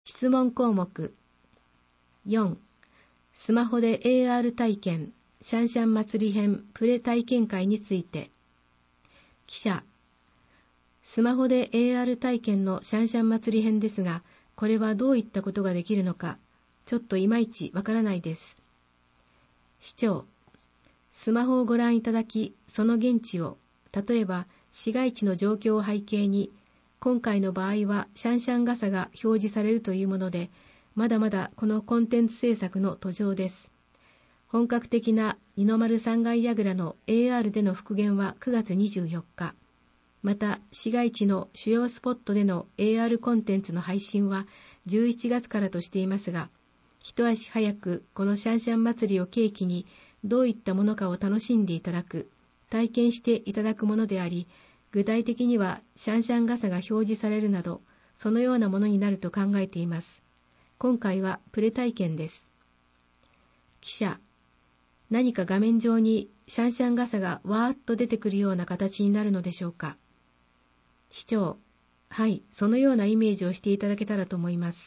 質問項目4、スマホで AR 体験シャンシャン祭り編プレ体験会について。記者、スマホで AR 体験のシャンシャン祭り編ですが、これはどういったことができるのか、ちょっといまいちわからないです。市長、スマホをご覧いただき、その現地を、例えば市街地の状況を背景に、今回の場合はシャンシャン傘が表示されるというもので、まだまだこのコンテンツ制作の途上です。本格的な二の丸3階櫓の AR での復元は9月24日。また、市街地の主要スポットでの AR コンテンツの配信は11月からとしていますが、一足早くこのシャンシャン祭りを契機にどういったものかを楽しんでいただく、体験していただくものであり、具体的にはシャンシャン傘が表示されるなど、そのようなものになると考えています。今回はプレ体験です。記者、何か画面上にシャンシャン傘がわーっと出てくるような形になるのでしょうか。市長、はい、そのようなイメージをしていただけたらと思います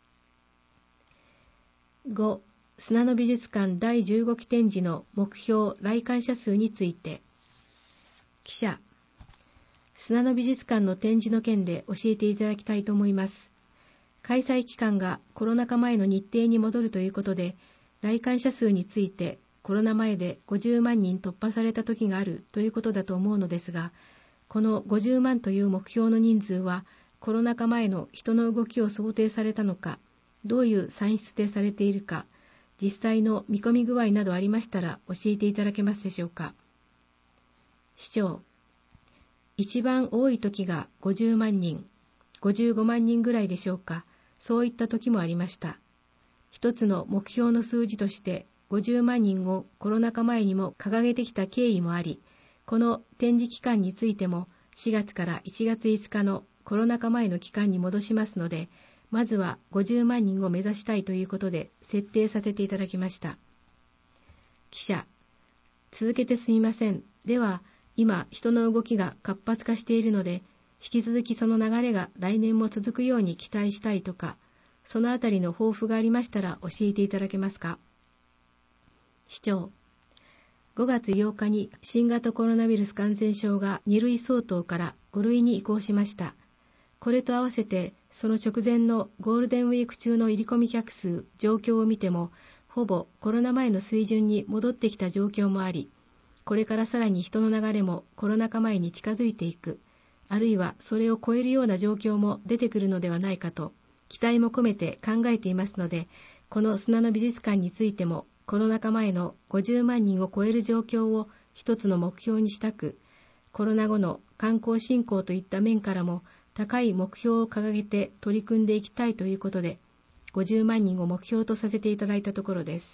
。5、砂の美術館第15期展示の目標来館者数について。記者、砂の美術館の展示の件で教えていただきたいと思います。開催期間がコロナ禍前の日程に戻るということで、来館者数についてコロナ前で50万人突破された時があるということだと思うのですが、この50万という目標の人数はコロナ禍前の人の動きを想定されたのか、どういう算出でされているか、実際の見込み具合などありましたら教えていただけますでしょうか。市長、一番多い時が50万人、55万人ぐらいでしょうか。そういった時もありました。一つの目標の数字として50万人をコロナ禍前にも掲げてきた経緯もあり、この展示期間についても4月から1月5日のコロナ禍前の期間に戻しますので、まずは50万人を目指したいということで設定させていただきました。記者、続けてすみません。では、今人の動きが活発化しているので、引き続きその流れが来年も続くように期待したいとか、そのあたりの抱負がありましたら教えていただけますか。市長、5月8日に新型コロナウイルス感染症が2類相当から5類に移行しました。これと合わせてその直前のゴールデンウィーク中の入り込み客数、状況を見ても、ほぼコロナ前の水準に戻ってきた状況もあり、これからさらに人の流れもコロナ禍前に近づいていく、あるいはそれを超えるような状況も出てくるのではないかと、期待も込めて考えていますので、この砂の美術館についても、コロナ禍前の50万人を超える状況を一つの目標にしたく、コロナ後の観光振興といった面からも高い目標を掲げて取り組んでいきたいということで、50万人を目標とさせていただいたところです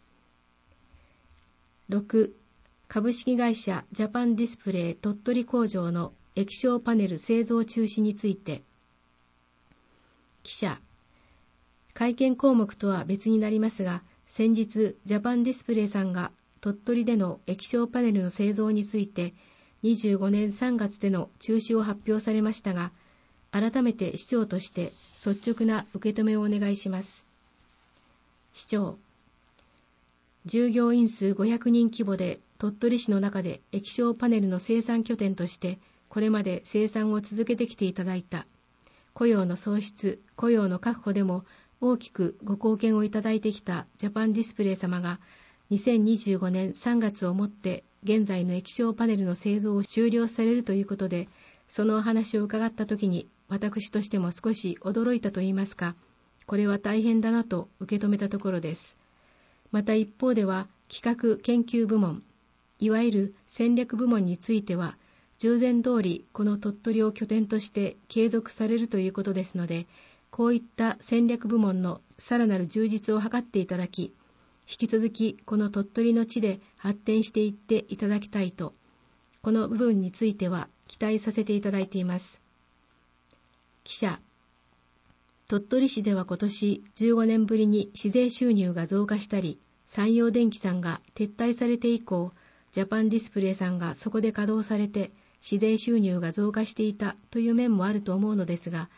。6、株式会社ジャパンディスプレイ鳥取工場の液晶パネル製造中止について。記者、会見項目とは別になりますが、先日ジャパンディスプレイさんが鳥取での液晶パネルの製造について25年3月での中止を発表されましたが、改めて市長として率直な受け止めをお願いします。市長、従業員数500人規模で鳥取市の中で液晶パネルの生産拠点としてこれまで生産を続けてきていただいた。雇用の創出、雇用の確保でも大きくご貢献をいただいてきたジャパンディスプレイ様が2025年3月をもって現在の液晶パネルの製造を終了されるということで、そのお話を伺ったときに私としても少し驚いたといいますか、これは大変だなと受け止めたところです。また一方では企画研究部門、いわゆる戦略部門については従前通りこの鳥取を拠点として継続されるということですので、こういった戦略部門のさらなる充実を図っていただき、引き続きこの鳥取の地で発展していっていただきたいと、この部分については期待させていただいています。記者、鳥取市では今年15年ぶりに市税収入が増加したり、山陽電機さんが撤退されて以降、ジャパンディスプレイさんがそこで稼働されて市税収入が増加していたという面もあると思うのですが、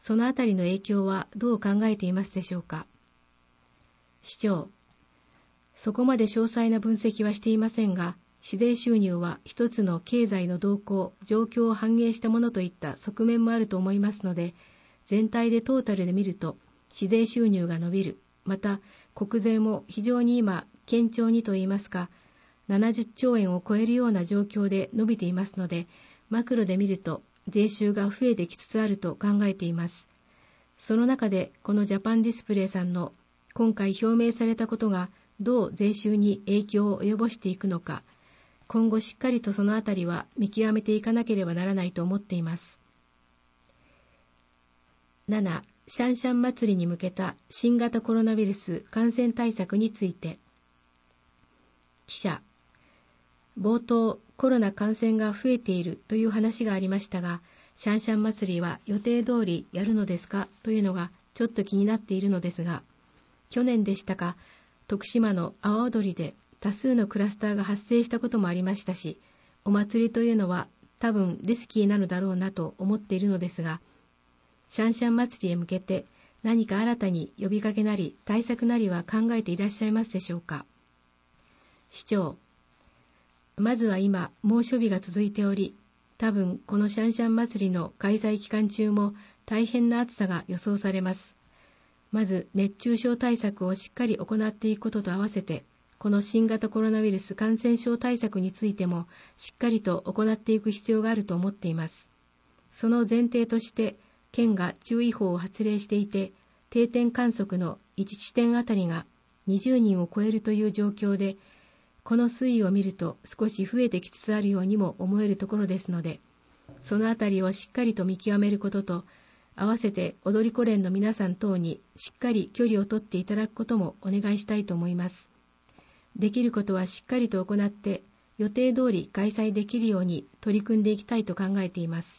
そのあたりの影響はどう考えていますでしょうか。市長、そこまで詳細な分析はしていませんが、市税収入は一つの経済の動向、状況を反映したものといった側面もあると思いますので、全体でトータルで見ると、市税収入が伸びる、また国税も非常に今、堅調にといいますか、70兆円を超えるような状況で伸びていますので、マクロで見ると税収が増えてきつつあると考えています。その中でこのジャパンディスプレイさんの今回表明されたことがどう税収に影響を及ぼしていくのか、今後しっかりとそのあたりは見極めていかなければならないと思っています。7. シャンシャン祭りに向けた新型コロナウイルス感染対策について。記者、冒頭、コロナ感染が増えているという話がありましたが、シャンシャン祭りは予定通りやるのですかというのがちょっと気になっているのですが、去年でしたか、徳島の阿波踊りで多数のクラスターが発生したこともありましたし、お祭りというのは多分リスキーなのだろうなと思っているのですが、シャンシャン祭りへ向けて何か新たに呼びかけなり対策なりは考えていらっしゃいますでしょうか。市長、まずは今猛暑日が続いており、多分このシャンシャン祭りの開催期間中も大変な暑さが予想されます。まず熱中症対策をしっかり行っていくことと合わせて、この新型コロナウイルス感染症対策についてもしっかりと行っていく必要があると思っています。その前提として県が注意報を発令していて、定点観測の1地点あたりが20人を超えるという状況で、この推移を見ると少し増えてきつつあるようにも思えるところですので、そのあたりをしっかりと見極めることと、合わせて踊り子連の皆さん等にしっかり距離をとっていただくこともお願いしたいと思います。できることはしっかりと行って予定通り開催できるように取り組んでいきたいと考えています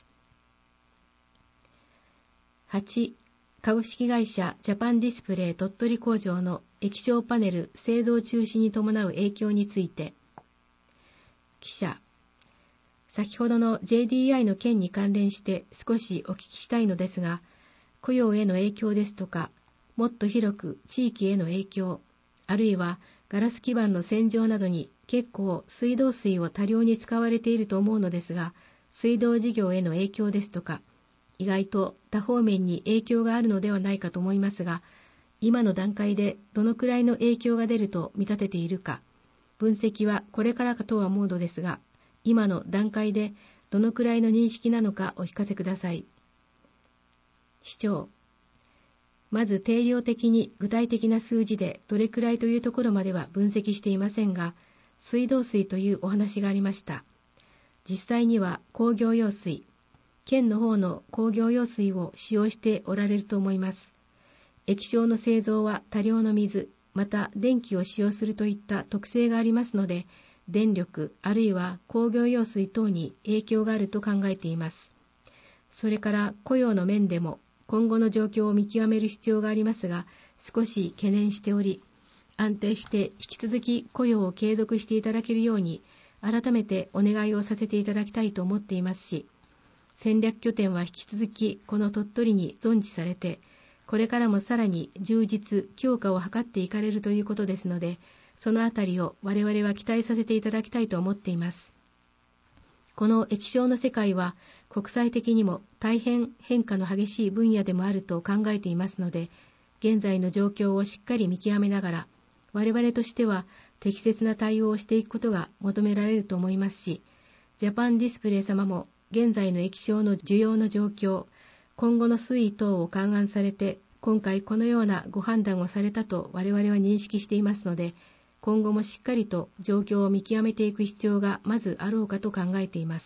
。8. 株式会社ジャパンディスプレイ鳥取工場の液晶パネル製造中止に伴う影響について。記者、先ほどの JDI の件に関連して少しお聞きしたいのですが、雇用への影響ですとか、もっと広く地域への影響、あるいはガラス基板の洗浄などに結構水道水を多量に使われていると思うのですが、水道事業への影響ですとか、意外と多方面に影響があるのではないかと思いますが、今の段階でどのくらいの影響が出ると見立てているか、分析はこれからかとは思うのですが、今の段階でどのくらいの認識なのかお聞かせください。市長、まず定量的に具体的な数字でどれくらいというところまでは分析していませんが、水道水というお話がありました。実際には工業用水、県の方の工業用水を使用しておられると思います。液晶の製造は多量の水、また電気を使用するといった特性がありますので、電力あるいは工業用水等に影響があると考えています。それから雇用の面でも今後の状況を見極める必要がありますが、少し懸念しており、安定して引き続き雇用を継続していただけるように改めてお願いをさせていただきたいと思っていますし、戦略拠点は引き続きこの鳥取に存知されて、これからもさらに充実強化を図っていかれるということですので、そのあたりを我々は期待させていただきたいと思っています。この液晶の世界は国際的にも大変変化の激しい分野でもあると考えていますので、現在の状況をしっかり見極めながら、我々としては適切な対応をしていくことが求められると思いますし、ジャパンディスプレイ様も現在の液晶の需要の状況、今後の推移等を勘案されて、今回このようなご判断をされたと我々は認識していますので、今後もしっかりと状況を見極めていく必要がまずあろうかと考えています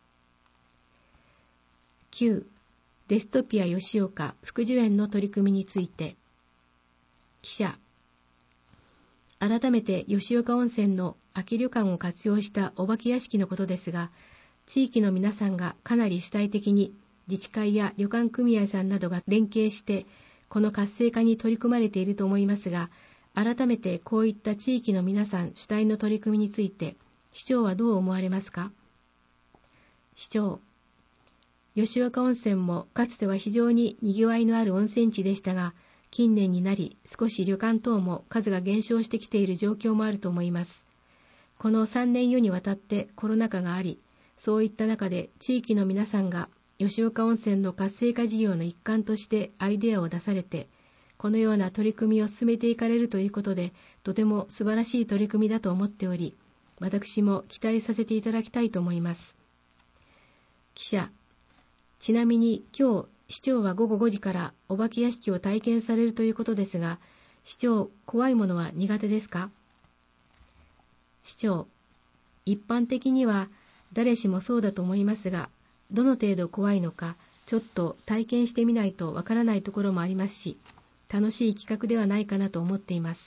。9. デストピア吉岡福寿園の取り組みについて。記者、改めて吉岡温泉の空き旅館を活用したお化け屋敷のことですが、地域の皆さんがかなり主体的に自治会や旅館組合さんなどが連携してこの活性化に取り組まれていると思いますが、改めてこういった地域の皆さん主体の取り組みについて市長はどう思われますか。市長、 吉岡温泉もかつては非常に賑わいのある温泉地でしたが、近年になり少し旅館等も数が減少してきている状況もあると思います。この3年余にわたってコロナ禍があり、そういった中で地域の皆さんが吉岡温泉の活性化事業の一環としてアイデアを出されて、このような取り組みを進めていかれるということで、とても素晴らしい取り組みだと思っており、私も期待させていただきたいと思います。記者、ちなみに今日市長は午後5時からお化け屋敷を体験されるということですが、市長、怖いものは苦手ですか？市長、一般的には誰しもそうだと思いますが、どの程度怖いのかちょっと体験してみないとわからないところもありますし、楽しい企画ではないかなと思っています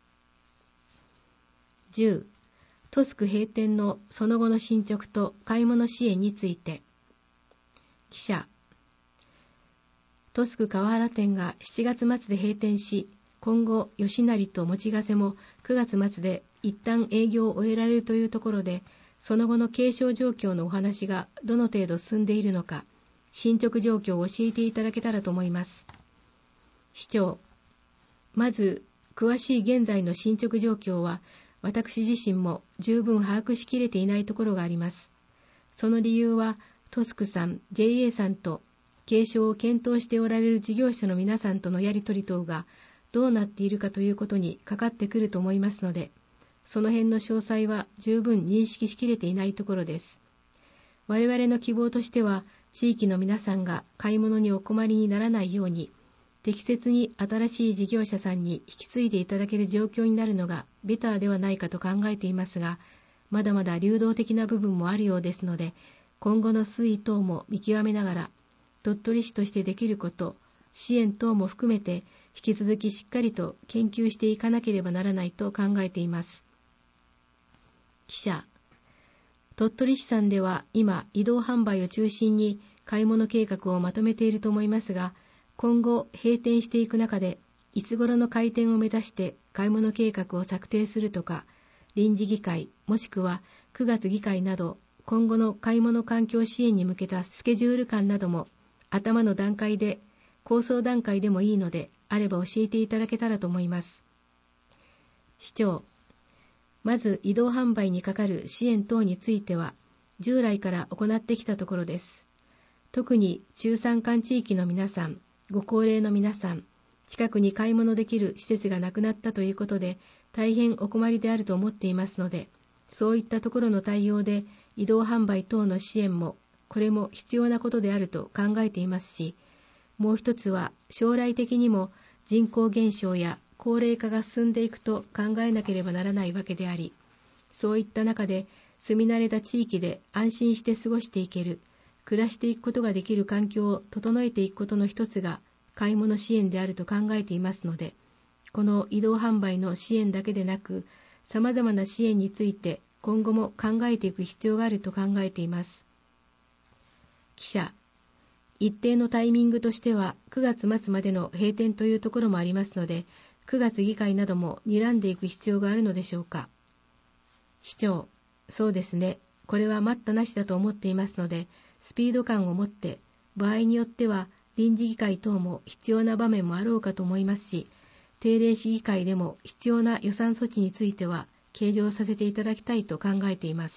。10、トスク閉店のその後の進捗と買い物支援について。記者、トスク川原店が7月末で閉店し、今後吉成と持ヶ瀬も9月末で一旦営業を終えられるというところで、その後の継承状況のお話がどの程度進んでいるのか、進捗状況を教えていただけたらと思います。市長、まず詳しい現在の進捗状況は私自身も十分把握しきれていないところがあります。その理由はトスクさん、JA さんと継承を検討しておられる事業者の皆さんとのやり取り等がどうなっているかということにかかってくると思いますので、その辺の詳細は十分認識しきれていないところです。我々の希望としては、地域の皆さんが買い物にお困りにならないように、適切に新しい事業者さんに引き継いでいただける状況になるのがベターではないかと考えていますが、まだまだ流動的な部分もあるようですので、今後の推移等も見極めながら、鳥取市としてできること、支援等も含めて引き続きしっかりと研究していかなければならないと考えています。記者、鳥取市さんでは今移動販売を中心に買い物計画をまとめていると思いますが、今後閉店していく中でいつ頃の開店を目指して買い物計画を策定するとか、臨時議会もしくは9月議会など今後の買い物環境支援に向けたスケジュール感なども頭の段階で、構想段階でもいいのであれば教えていただけたらと思います。市長、まず移動販売にかかる支援等については従来から行ってきたところです。特に中山間地域の皆さん、ご高齢の皆さん、近くに買い物できる施設がなくなったということで大変お困りであると思っていますので、そういったところの対応で移動販売等の支援もこれも必要なことであると考えていますし、もう一つは将来的にも人口減少や高齢化が進んでいくと考えなければならないわけであり、そういった中で住み慣れた地域で安心して過ごしていける、暮らしていくことができる環境を整えていくことの一つが買い物支援であると考えていますので、この移動販売の支援だけでなく、様々な支援について今後も考えていく必要があると考えています。記者、一定のタイミングとしては9月末までの閉店というところもありますので、9月議会なども睨んでいく必要があるのでしょうか。市長、そうですね。これは待ったなしだと思っていますので、スピード感を持って、場合によっては臨時議会等も必要な場面もあろうかと思いますし、定例市議会でも必要な予算措置については計上させていただきたいと考えています。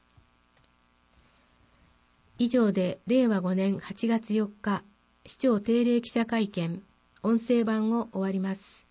以上で令和5年8月4日、市長定例記者会見、音声版を終わります。